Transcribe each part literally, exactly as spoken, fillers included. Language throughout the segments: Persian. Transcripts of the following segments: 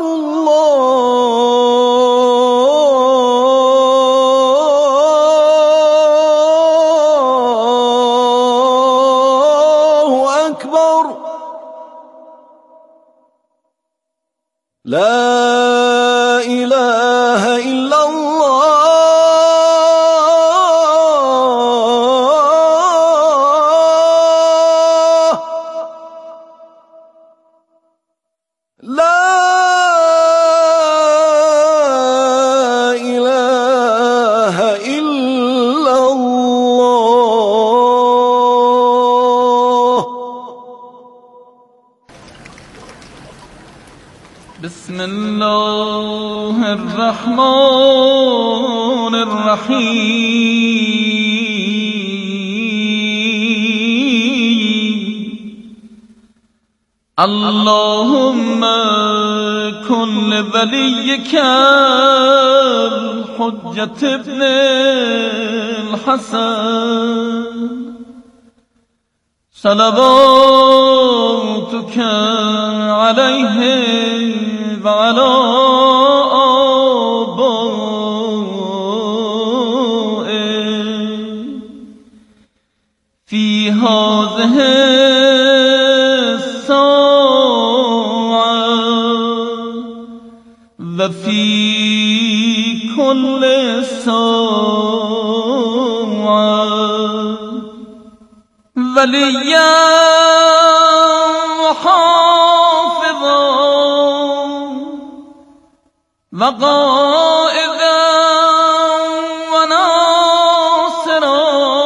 لا إله إلا الله لا إله إلا الله. بسم الله الرحمن الرحيم. اللهم كن لوليك الحجة ابن الحسن صلواتك عليه وعلى آبائه في هذه الساعة وفي كل ساعة وليا وحافظا وقائدا وناصرا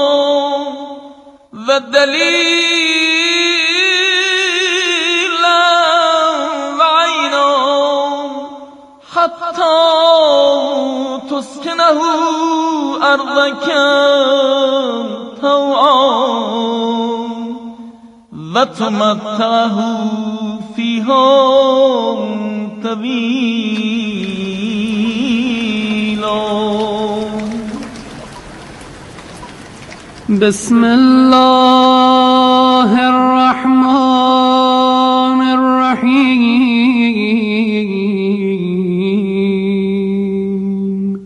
ودليلا وعينا حتى تسكنه أرضك طوعا وتمتعه فيها طويلا. بسم الله الرحمن الرحيم.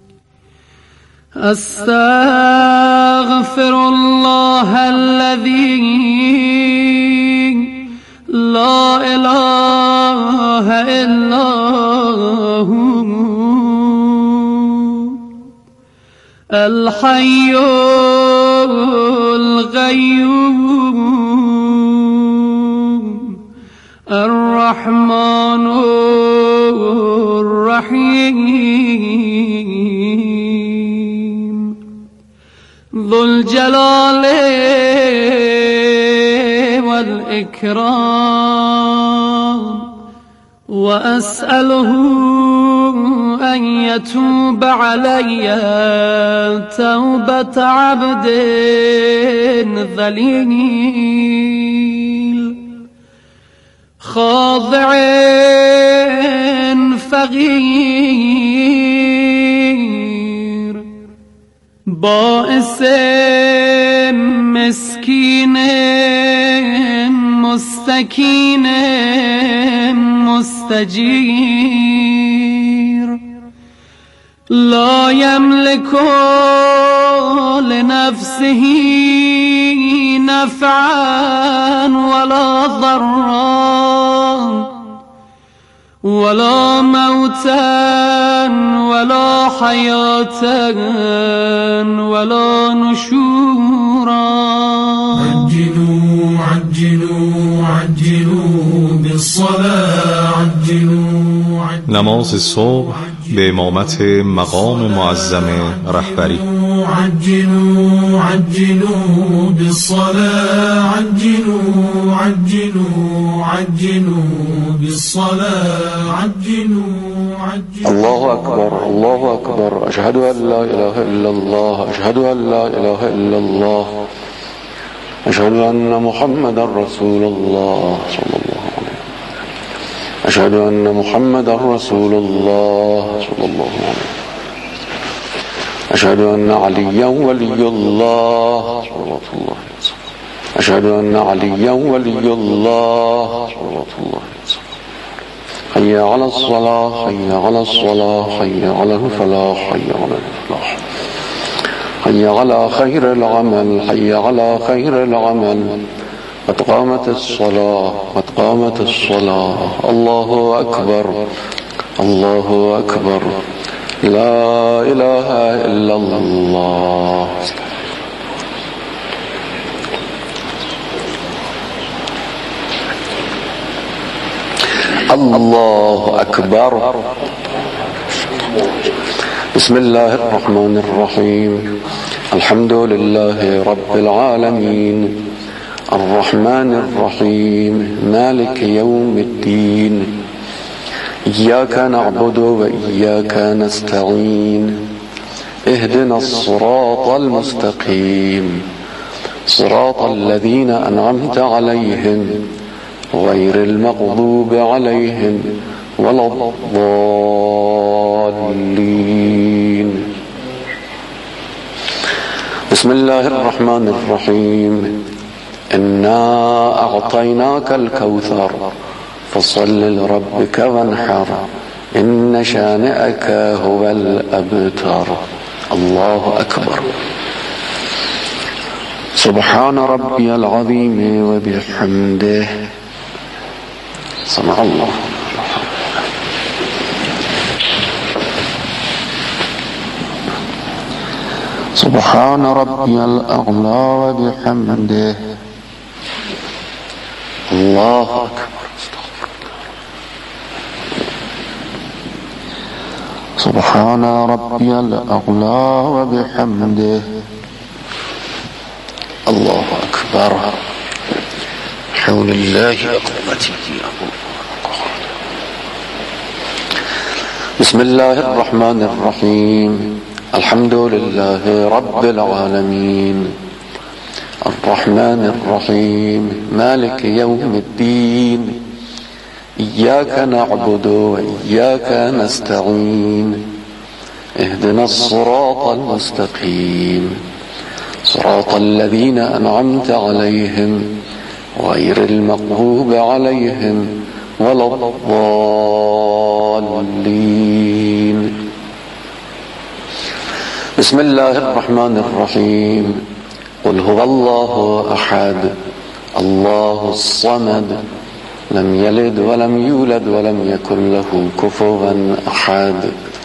أستغفر الله الذي لا إله إلا هو الحي القيوم الرحمن الرحيم ذو الجلال والإكرام. وأسأله أن يتوب علي توبة عبد ذليل خاضع فقير بائس مسكين مستكين مستجير لا يملك لنفسه نفعا ولا ضرا ولا موتا ولا حياة ولا نشورا. عجلوا عجلوا عجلوا بالصلاة عجلوا عجلوا. نماز صبح به امامت مقام معظم رهبری. عجلوا عجلوا بالصلاة عجلوا عجلوا عجلوا بالصلاة عجلوا عجلوا. الله أكبر الله أكبر. أشهد أن لا إله إلا الله أشهد أن لا إله إلا الله أشهد أن محمد رسول الله صلى الله عليه وسلم. أشهد أن محمد رسول الله صلى الله عليه وسلم. أشهد أن عليا ولي الله صلى الله عليه وسلم. أشهد أن عليا ولي الله صلى الله عليه وسلم. حي على الصلاة حي على الصلاة حي على الفلاح حي على الفلاح حي على خير العمل حي على خير العمل قد قامت الصلاة قد قامت الصلاة الله أكبر الله أكبر لا إله إلا الله. الله أكبر. بسم الله الرحمن الرحيم. الحمد لله رب العالمين الرحمن الرحيم مالك يوم الدين إياك نعبد وإياك نستعين اهدنا الصراط المستقيم صراط الذين أنعمت عليهم غير المغضوب عليهم ولا الضالين. بسم الله الرحمن الرحيم. إنا أعطيناك الكوثر فصل لربك وانحر إن شانئك هو الأبتر. الله أكبر. سبحان ربي العظيم وبحمده. سمع الله. سبحان ربي الأعلى وبحمده. الله أكبر. سبحان ربي الأعلى وبحمده. الله أكبر. حول الله قوته. بسم الله الرحمن الرحيم. الحمد لله رب العالمين الرحمن الرحيم مالك يوم الدين إياك نعبد وإياك نستعين اهدنا الصراط المستقيم صراط الذين أنعمت عليهم غير المغضوب عليهم ولا الضالين. بسم الله الرحمن الرحيم. قل هو الله أحد الله الصمد لم يلد ولم يولد ولم يكن له كفوا أحد.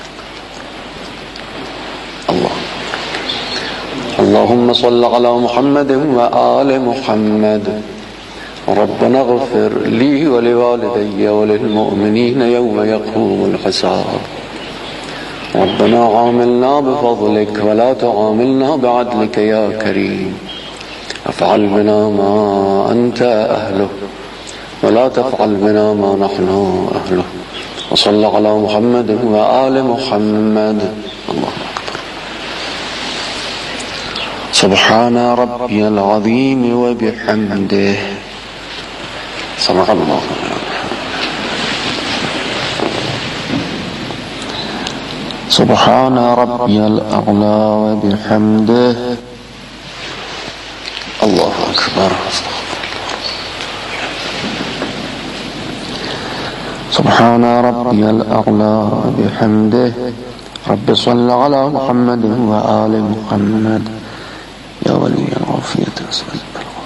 الله. اللهم صل على محمد وآل محمد. ربنا اغفر لي ولوالدي وللمؤمنين يوم يقوم الحساب. ربنا عاملنا بفضلك ولا تعاملنا بعدلك يا كريم. افعل بنا ما أنت أهله ولا تفعل بنا ما نحن أهله. وصل على محمد وآل محمد. الله أكبر. سبحان ربي العظيم وبحمده. سمع الله. سبحان ربي الأعلى وبحمده. الله أكبر. سبحان ربي الأعلى وبحمده. رب صل على محمد وآل محمد. يا ولي العافية أسأل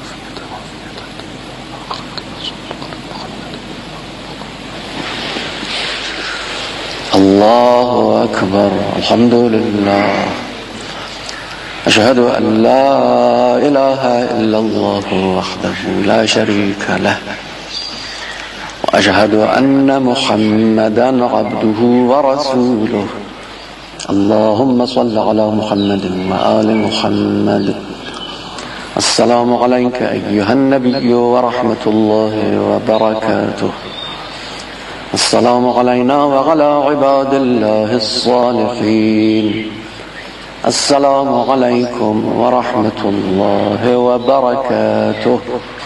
الله أكبر. الحمد لله. أشهد أن لا إله إلا الله وحده لا شريك له وأشهد أن محمدا عبده ورسوله. اللهم صل على محمد وآل محمد. السلام عليك أيها النبي ورحمة الله وبركاته. السلام علينا وعلى عباد الله الصالحين. السلام عليكم ورحمة الله وبركاته.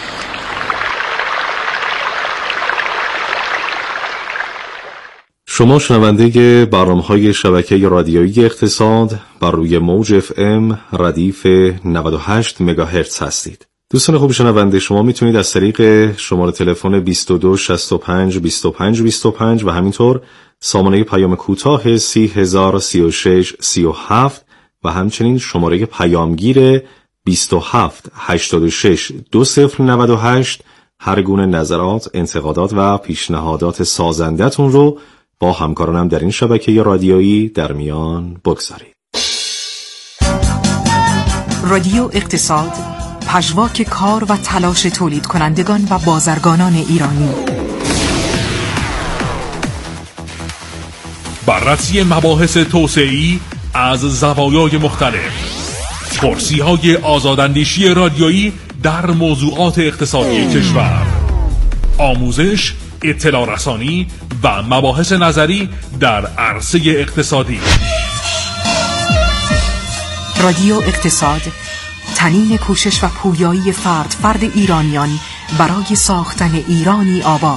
شما شنونده برنامه‌های شبکه رادیویی اقتصاد بر روی موج اف ام ردیف نود و هشت مگاهرتز هستید. دوستان خوب شنونده، شما میتونید از طریق شماره تلفن بیست و دو شصت و پنج بیست و پنج بیست و پنج و همینطور سامانه پیام کوتاه سی هزار و سی و شش سی و هفت و همچنین شماره پیامگیر بیست و هفت هشتاد و شش دو صفر نود و هشت هر گونه نظرات، انتقادات و پیشنهادات سازنده‌تون رو با همکارانم در این شبکه رادیویی در میان بگذارید. رادیو اقتصاد، پژواک کار و تلاش تولید کنندگان و بازرگانان ایرانی. بررسی مباحث توسعه‌ای از زوایای مختلف. کرسی‌های آزاداندیشی رادیویی در موضوعات اقتصادی کشور. آموزش، اطلاع رسانی و مباحث نظری در عرصه اقتصادی. رادیو اقتصاد، تنین کوشش و پویایی فرد فرد ایرانیان برای ساختن ایرانی آباد.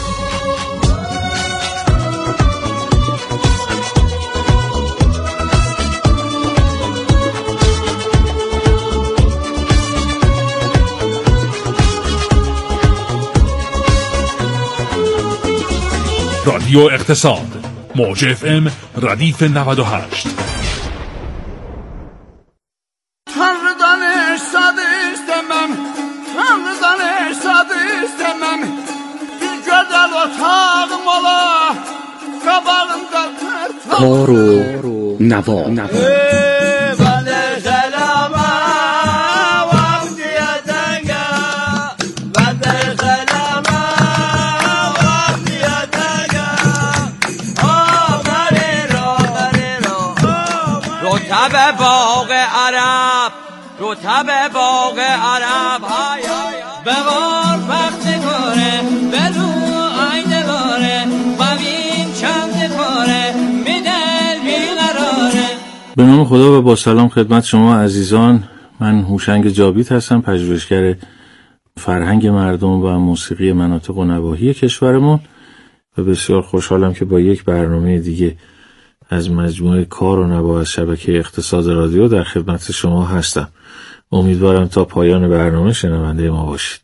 رادیو اقتصاد، موج اف ام ردیف نود و هشت. Tanrı'dan eşsad istemem, Tanrı'dan eşsad istemem. Bir güzel otağım ola, kabağımda tırtıl. کار و نوا Bana selama, vaktiye denge. Bana selama, vaktiye denge. Amarero, amarero. Rotabe باغ عرب، روتب باغ عرب های های ببار وقت کاره بلو آینه باره ببین چند کاره میدل بیقراره. به نام خدا و با سلام خدمت شما عزیزان. من هوشنگ جاوید هستم، پژوهشگر فرهنگ مردم و موسیقی مناطق و نواحی کشورمون و بسیار خوشحالم که با یک برنامه دیگه از مجموعه کار و نوا از شبکه اقتصاد رادیو در خدمت شما هستم. امیدوارم تا پایان برنامه شنونده ما باشید.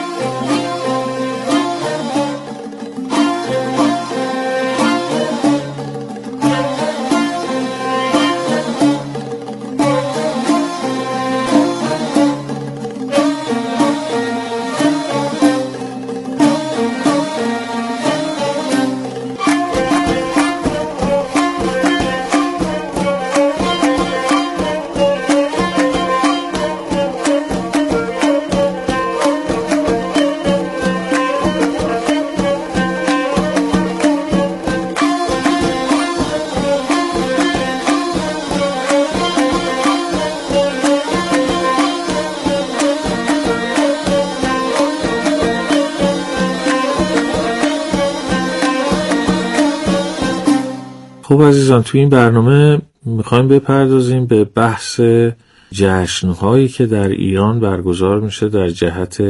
خب عزیزان، تو این برنامه میخوایم بپردازیم به بحث جشن‌هایی که در ایران برگزار میشه در جهت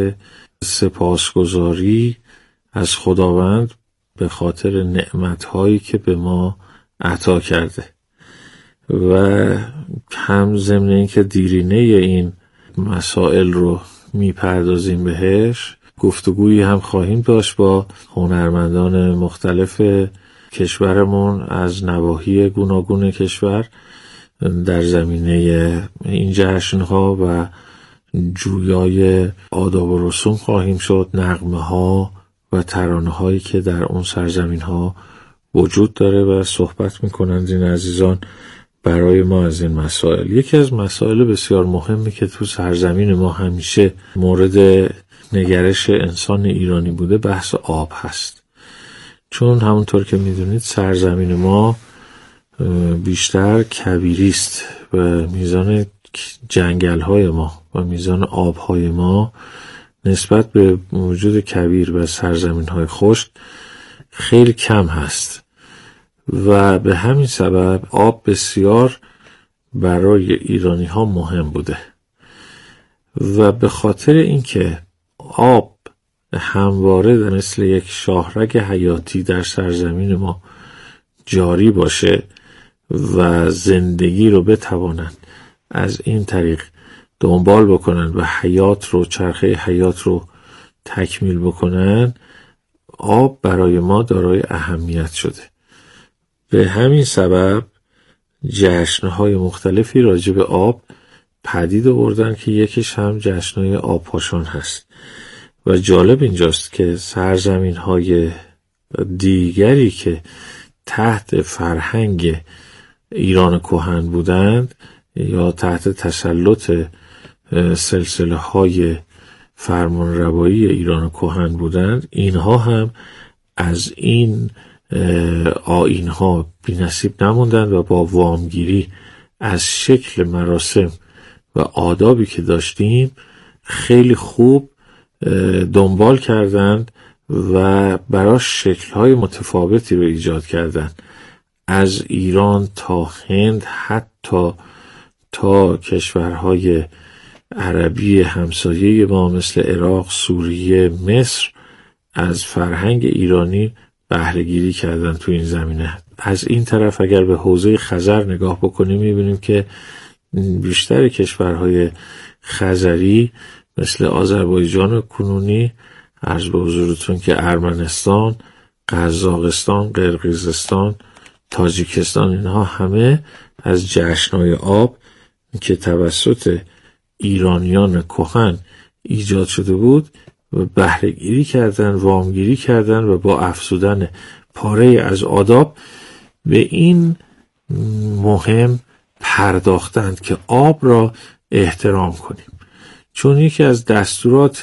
سپاسگزاری از خداوند به خاطر نعمت‌هایی که به ما عطا کرده و هم ضمن این که دیرینه این مسائل رو میپردازیم بهش، گفتگویی هم خواهیم داشت با هنرمندان مختلف کشورمون از نواحی گوناگون کشور در زمینه این جشن‌ها و جویای آداب و رسوم خواهیم شد، نغمه‌ها و ترانه‌هایی که در اون سرزمین‌ها وجود داره و صحبت می‌کنند این عزیزان برای ما از این مسائل. یکی از مسائل بسیار مهمی که تو سرزمین ما همیشه مورد نگرش انسان ایرانی بوده بحث آب هست، چون همونطور که میدونید سرزمین ما بیشتر کویری است و میزان جنگل‌های ما و میزان آب‌های ما نسبت به وجود کویر و سرزمین‌های خشک خیلی کم هست و به همین سبب آب بسیار برای ایرانی‌ها مهم بوده و به خاطر اینکه آب همواره مثل یک شاهرگ حیاتی در سرزمین ما جاری باشه و زندگی رو بتوانند از این طریق دنبال بکنن و حیات رو، چرخه حیات رو تکمیل بکنن، آب برای ما دارای اهمیت شده. به همین سبب جشن‌های مختلفی راجع به آب پدید آوردن که یکیش هم جشن‌های آبپاشان هست. و جالب اینجاست که سرزمین‌های دیگری که تحت فرهنگ ایران کهن بودند یا تحت تسلط سلسله های فرمان روایی ایران کهن بودند، اینها هم از این آیین ها بی نصیب نموندند و با وامگیری از شکل مراسم و آدابی که داشتیم خیلی خوب دنبال کردند و براش شکل‌های متفاوتی رو ایجاد کردند، از ایران تا هند، حتی تا کشورهای عربی همسایه ما مثل عراق، سوریه، مصر از فرهنگ ایرانی بهره گیری کردن تو این زمینه. از این طرف اگر به حوزه خزر نگاه بکنیم می‌بینیم که بیشتر کشورهای خزری مثل آذربایجان کنونی، عرض به حضورتون که ارمنستان، قزاقستان، قرقیزستان، تاجیکستان، اینها همه از جشن‌های آب که توسط ایرانیان کهن ایجاد شده بود و بهره گیری کردن، وامگیری کردن و با افزودن پاره از آداب به این مهم پرداختند که آب را احترام کنیم. چون یکی از دستورات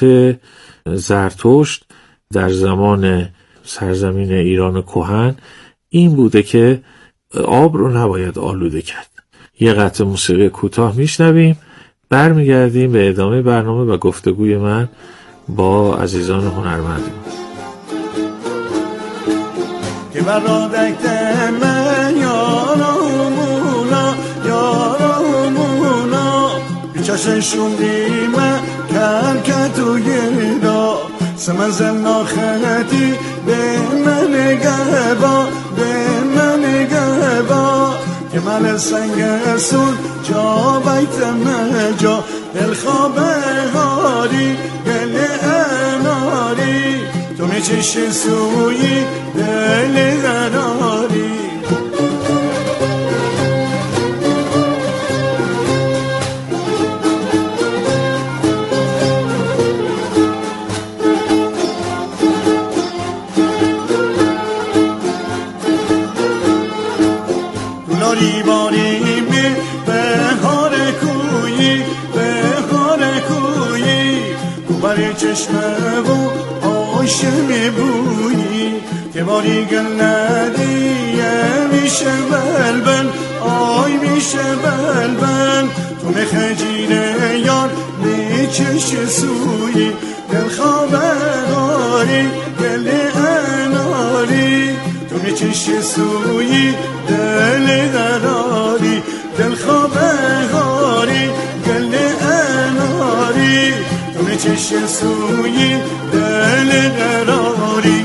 زرتشت در زمان سرزمین ایران کهن این بوده که آب رو نباید آلوده کرد. یه قطعه موسیقی کوتاه میشنویم، برمیگردیم به ادامه برنامه و گفتگوی من با عزیزان هنرمند. که برادکت من یارمونا یارمونا بیچاشن شوندی من کرکت و گردا سمزل ناختی به من گهبا به من گهبا که من سنگ سود جا بیت مجا دل خواب هاری دل اناری تو میچش سوی دل قراری باری باری می بهار کویی بهار کویی کوبر چشمه و آشم بویی که باری گل ندیه میشه بلبل آی میشه بلبل تو مخجیره یار میچش سویی دل خبراری گل اناری تو میچش سویی دل قراری دل خبراری گل اناری تو میچش سویی دل قراری.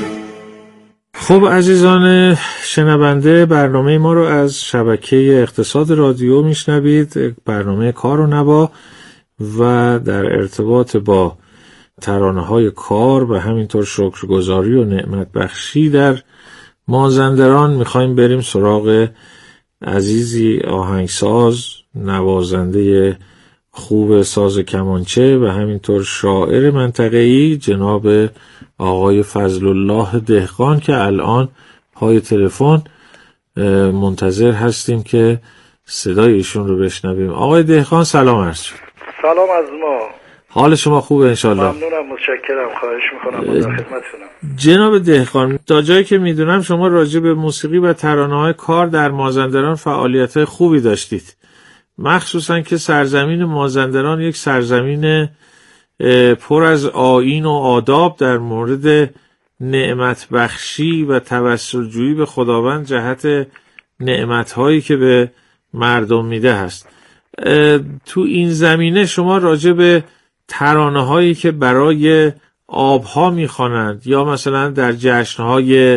خب عزیزان شنونده، برنامه ما رو از شبکه اقتصاد رادیو میشنوید، برنامه کار و نوا، و در ارتباط با ترانه‌های کار و همینطور شکرگزاری و نعمت بخشی در مازندران میخوایم بریم سراغ عزیزی آهنگساز، نوازنده خوب ساز کمانچه و همینطور شاعر منطقه‌ای جناب آقای فضل الله دهقان که الان پای تلفن منتظر هستیم که صدای ایشون رو بشنویم. آقای دهقان سلام عرض شد. سلام از ما. حال شما خوبه انشالله؟ ممنونم، متشکرم، خواهش میکنم، در خدمتتونم. جناب دهقان، تا جایی که میدونم شما راجع به موسیقی و ترانه‌های کار در مازندران فعالیت خوبی داشتید، مخصوصا که سرزمین مازندران یک سرزمین پر از آیین و آداب در مورد نعمت بخشی و توسل جویی به خداوند جهت نعمت‌هایی که به مردم میده هست. تو این زمینه شما راجع به ترانه‌هایی که برای آبها میخوانند یا مثلا در جشن‌های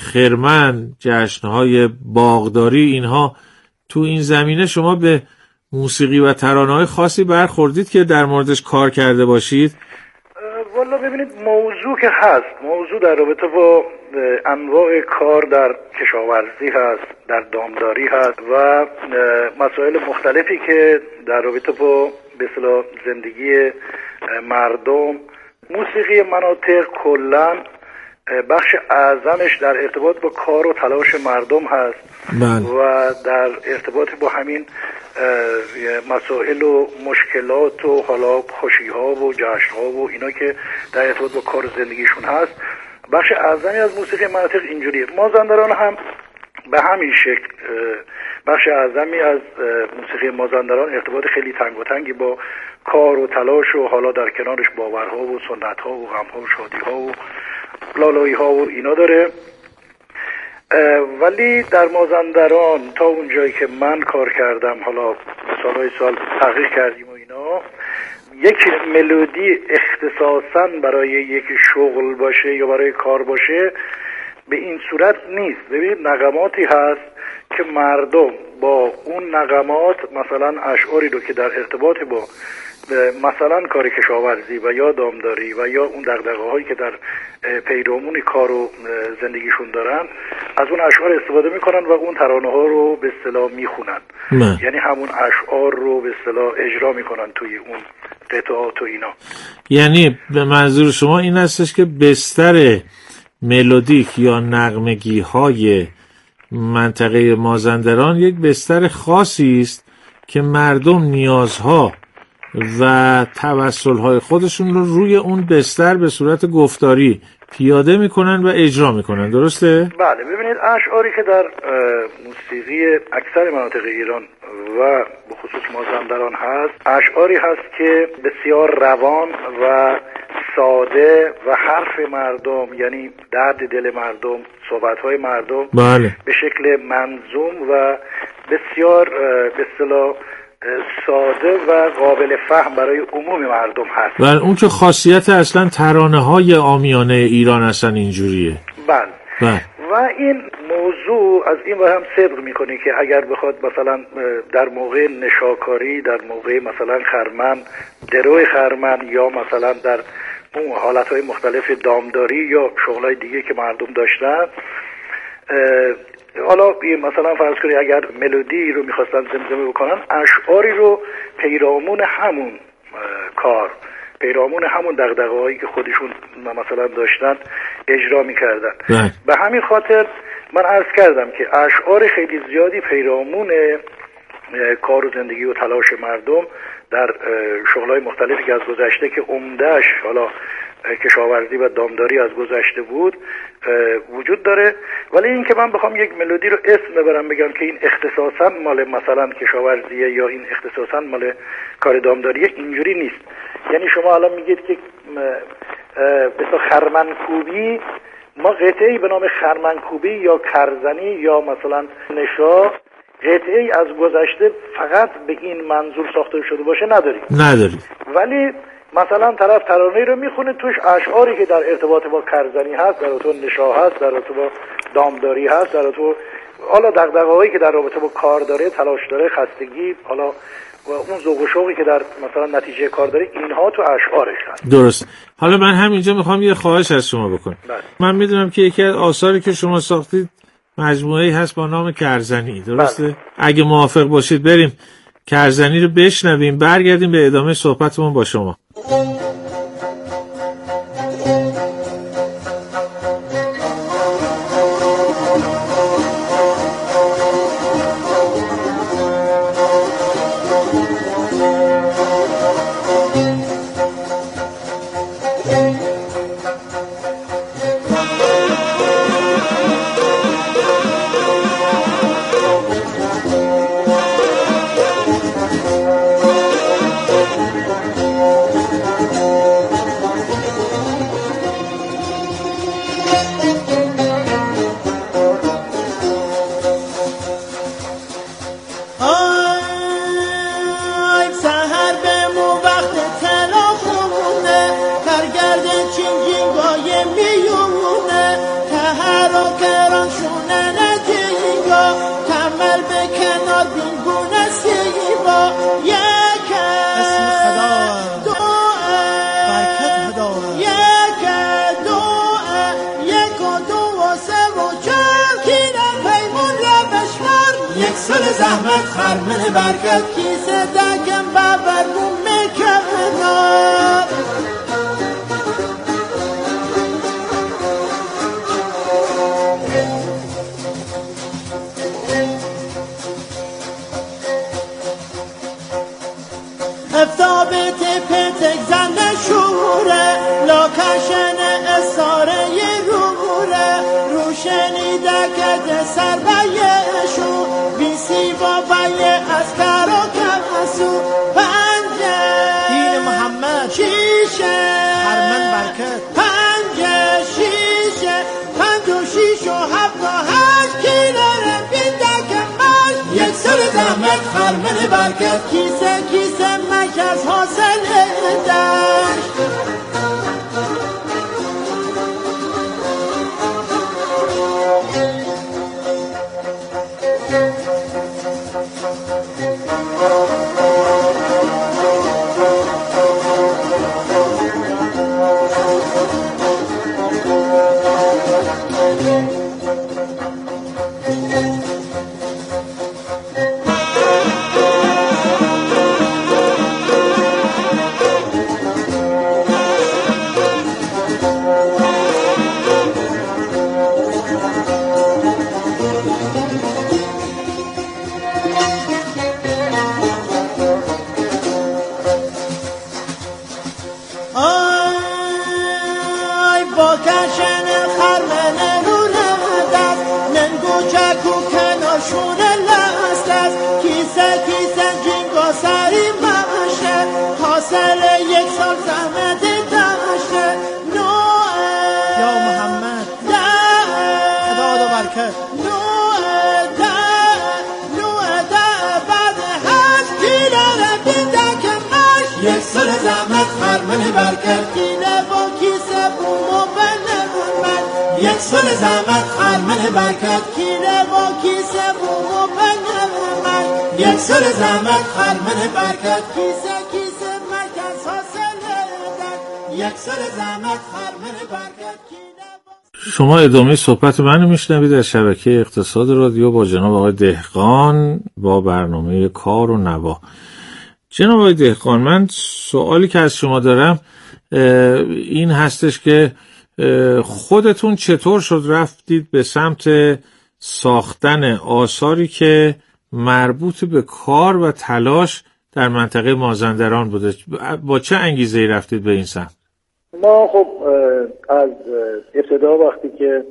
خرمن، جشن‌های باغداری، اینها تو این زمینه شما به موسیقی و ترانه‌های خاصی برخوردید که در موردش کار کرده باشید؟ والا ببینید موضوع که هست، موضوع در رابطه با انواع کار در کشاورزی هست، در دامداری هست و مسائل مختلفی که در رابطه با به اصطلاح زندگی مردم. موسیقی مناطق کلاً بخش اعظمش در ارتباط با کار و تلاش مردم هست بله. و در ارتباط با همین مسائل و مشکلات و حالا خوشی‌ها و جشن‌ها و اینا که در ارتباط با کار زندگیشون هست. بخش اعظمی از موسیقی مناطق اینجوریه. مازندران هم به همین شکل بخش اعظمی از موسیقی مازندران ارتباط خیلی تنگ و تنگی با کار و تلاش و حالا در کنارش باورها و سنت‌ها و غم‌ها و شادی‌ها و لالایی‌ها و اینا داره. ولی در مازندران تا اونجایی که من کار کردم، حالا سالهای سال تحقیق کردیم و اینا، یک ملودی اختصاصاً برای یک شغل باشه یا برای کار باشه به این صورت نیست. ببینید نغماتی هست که مردم با اون نغمات مثلا اشعاری رو که در ارتباط با مثلا کار کشاورزی و یا دامداری و یا اون دغدغه‌هایی که در پیرامون کار و زندگیشون دارن از اون اشعار استفاده میکنن و اون ترانه‌ها رو به اصطلاح میخونن، یعنی همون اشعار رو به اصطلاح اجرا میکنن توی اون قطعات و اینا. یعنی به منظور شما این هستش که بستر ملودیک یا نغمگی‌های منطقه مازندران یک بستر خاصی است که مردم نیازها و توسل‌های خودشون رو روی اون بستر به صورت گفتاری پیاده میکنن و اجرا میکنن، درسته؟ بله. ببینید اشعاری که در موسیقی اکثر مناطق ایران و به خصوص مازندران هست، اشعاری هست که بسیار روان و ساده و حرف مردم، یعنی درد دل مردم، صحبت‌های مردم بله. به شکل منظوم و بسیار به اصطلاح ساده و قابل فهم برای عموم مردم هست. و اون که خاصیت اصلا ترانه‌های عامیانه ایران اصلا اینجوریه. بله. بله. و این موضوع از این ور هم صدق میکنه که اگر بخواد مثلا در موقع نشاکاری، در موقع مثلا خرمن، دروی خرمن یا مثلا در اون حالتهای مختلف دامداری یا شغلای دیگه که مردم داشتن، حالا مثلا فرض کنید اگر ملودی رو میخواستن زمزمه بکنن، اشعاری رو پیرامون همون کار، پیرامون همون دغدغه‌هایی که خودشون مثلا داشتن اجرا میکردن. به همین خاطر من عرض کردم که اشعار خیلی زیادی پیرامون کار و زندگی و تلاش مردم در شغل‌های مختلفی که از گذشته که عمده‌اش حالا کشاورزی و دامداری از گذشته بود وجود داره. ولی این که من بخوام یک ملودی رو اسم ببرم بگم که این اختصاصاً مال مثلا کشاورزیه یا این اختصاصاً مال کار دامداریه، اینجوری نیست. یعنی شما الان میگید که مثلا خرمنکوبی، ما قطعه‌ای به نام خرمنکوبی یا کرزنی یا مثلا نشا قطعه‌ای از گذشته فقط به این منظور ساخته شده باشه نداریم. نداریم. ولی مثلا طرف ترانه‌ای رو میخونه توش اشعاری که در ارتباط با کرزنی هست، در ارتباط نشا هست، در ارتباط با دامداری هست، در ارتباط حالا دغدغه‌هایی که در رابطه با کار داره، تلاش داره، خستگی، حالا و اون ذوق و شوقی که در مثلا نتیجه کار داره، اینها تو اشعارش هست. درست. حالا من همینجا میخوام یه خواهش از شما بکنم. بله. من میدونم که یکی از آثاری که شما ساختید مجموعه‌ای هست با نام کرزنی، درسته؟ بله. اگه موافق باشید بریم کرزنی رو بشنویم، برگردیم به ادامه صحبتمون با شما. کنار بین گونه سیبا یک سال زحمت خرمن برکت کیسه دکم ببر بوم کمنا افتابت پتک زن شوره لاکشن اصاره روره روشنی دکت سر بیشو بیسی با بی اسکر و کمسو پنجه دین محمد شیشه خرمن برکت پنجه شیشه پنج و شیش و هفت و هشت کیلر بیدک مش یک سال زحمت خرمن برکت کیسه کیسه مکس حاصل دشت برکت کینه با کیسه بوم و بنمون یک سال زحمت خرمن برکت کینه با کیسه بوم و بنمون یک سال زحمت خرمن برکت کیسه کیسه مکس حاصل دن یک سال زحمت خرمن برکت کینه با... شما ادامه صحبت منو میشنوید از شبکه اقتصاد رادیو با جناب آقای دهقان با برنامه کار و نوا. جناب آقای دهقان، من سوالی که از شما دارم این هستش که خودتون چطور شد رفتید به سمت ساختن آثاری که مربوط به کار و تلاش در منطقه مازندران بوده؟ با چه انگیزه‌ای رفتید به این سمت؟ ما خب از ابتدا وقتی که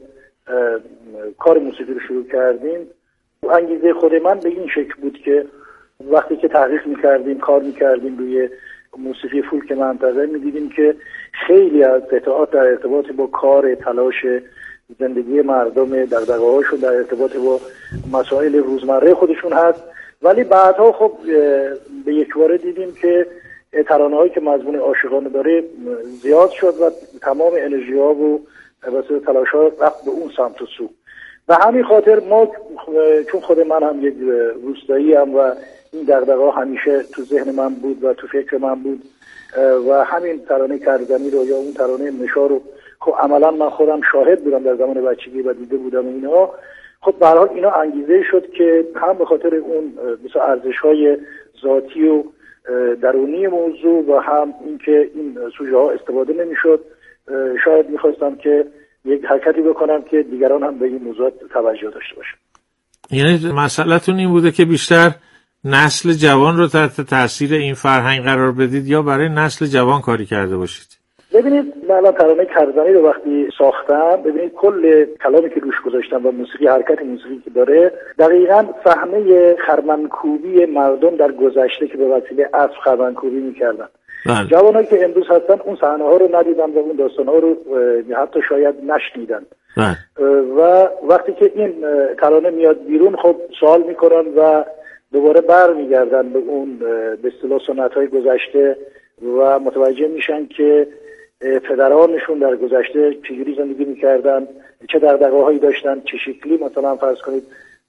کار موسیقی رو شروع کردیم، انگیزه خود من به این شکل بود که وقتی که تحقیق میکردیم، کار میکردیم روی موسیقی فولک منطقه، میدیدیم که خیلی از قطعات در ارتباط با کار، تلاش، زندگی مردم، دغدغه‌هاشون در ارتباط با مسائل روزمره خودشون هست، ولی بعدها خب به یکباره دیدیم که ترانه‌هایی که مضمون عاشقانه داره زیاد شد و تمام انرژی‌ها و واسه تلاش‌ها رفت به اون سمت و سو. و همین خاطر ما، چون خود من هم یک روستایی هم و این دغدغه‌ها همیشه تو ذهن من بود و تو فکر من بود و همین ترانه کردنی رو یا اون ترانه نشا رو خب عملا من خودم شاهد بودم در زمان بچگی و دیده بودم اینها. خب به هر حال اینا انگیزه شد که هم به خاطر اون مثلا ارزش‌های ذاتی و درونی موضوع و هم اینکه این سوژه ها استفاده نمی‌شد، شاید می‌خواستم که یک حرکتی بکنم که دیگران هم به این موضوع توجه داشته باشن. یعنی مسئله‌تون این بوده که بیشتر نسل جوان رو تحت تاثیر این فرهنگ قرار بدید یا برای نسل جوان کاری کرده باشید؟ ببینید، من الان ترانه کردنی رو وقتی ساختم، ببینید کل کلامی که روش گذاشتم و موسیقی، حرکت موسیقی که داره، دقیقاً فهمه خرمنکوبی مردم در گذشته که به وسیله عصر خرمنکوبی می‌کردن. جوانایی که امروز هستن اون صحنه‌ها رو ندیدن و اون داستان‌ها رو حتی شاید نشنیدن. و وقتی که این ترانه میاد بیرون، خب سوال میکنن و دوباره برمیگردن به اون به اصطلاح سنت‌های گذشته و متوجه میشن که پدرانشون در گذشته چجوری زندگی میکردن، چه دغدغه‌هایی داشتن، چه شکلی مثلا فرض کنید